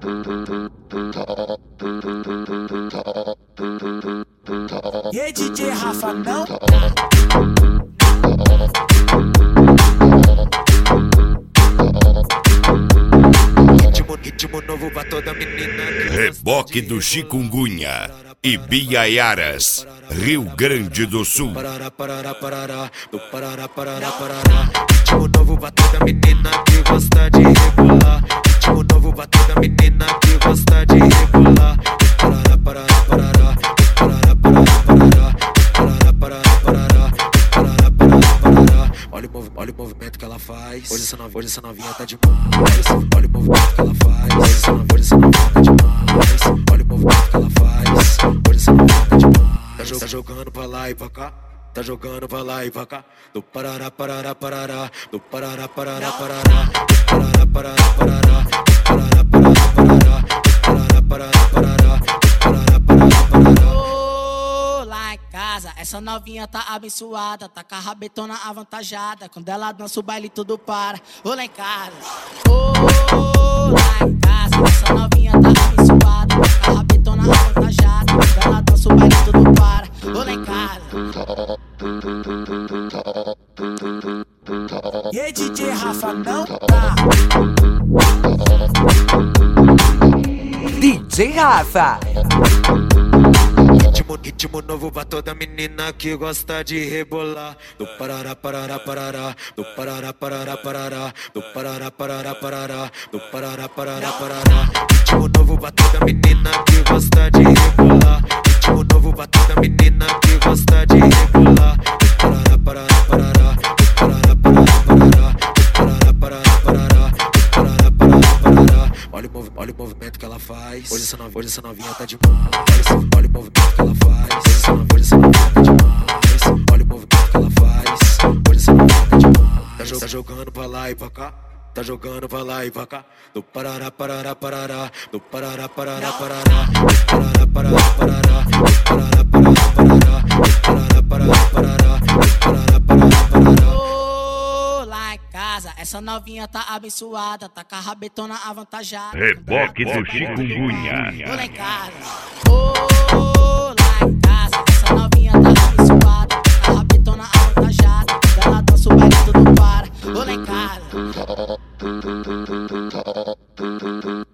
E aí, DJ Rafa, não? Ritmo novo pra toda menina. Reboque do Chikungunya, Ibiaiaras, Rio Grande do Sul. Ritmo novo pra toda menina que gosta de rebolar. Ritmo novo pra toda menina que gosta de rebolar. Olha o movimento que ela faz. Hoje essa novinha tá demais. Olha o movimento que ela faz. Hoje essa novinha tá demais. Olha o movimento que ela faz. Hoje essa novinha tá demais. Tá jogando pra lá e pra cá. Tá jogando pra lá e pra cá. Do parará, parará, parará. Do parará, parará, parará. Do parará, parará, parará. Do parará, parará, parará. Do parará, parará, parará. Do parará, parará, parará. Lá em casa, essa novinha tá abençoada, tá com a rabetona avantajada. Quando ela dança o baile tudo para. Ô, lá em casa, lá em casa, essa novinha tá abençoada, tá com a rabetona avantajada. Quando ela dança o baile tudo para. Ô, lá em casa. E aí, DJ Rafa, não tá? DJ Rafa. Ritmo novo pra toda menina que gosta de rebolar. Do parará, parará, parará. Do parará, parará, parará. Do parará, parará, parará. Do parará, parará, parará. Ritmo novo pra toda menina que gosta de rebolar. Ritmo novo pra toda menina que gosta de rebolar. Do parará, parará, parará. Do parará, parará, parará. Do parará, parará, parará. Do parará, parará, parará. Olha o movimento que ela faz. Hoje essa novinha tá demais. Olha o movimento que ela faz. Hoje essa novinha tá demais. Olha o movimento que ela faz. Hoje essa novinha tá demais. Tá jogando pra lá e pra cá. Tá jogando pra lá e pra cá. Do parará, parará, parará. Do parará, parará, parará. Do parará, parará, parará. Do parará, parará, parará. Do parará, parará, parará. Do parará, parará, parará. Lá em casa, essa novinha tá abençoada, tá com a rabetona avantajada. Reboque do Chikungunya. Ô, lá em casa, lá em casa, essa novinha tá abençoada, tá com a rabetona avantajada. Quando ela dança o baile tudo para. Ô, lá em casa.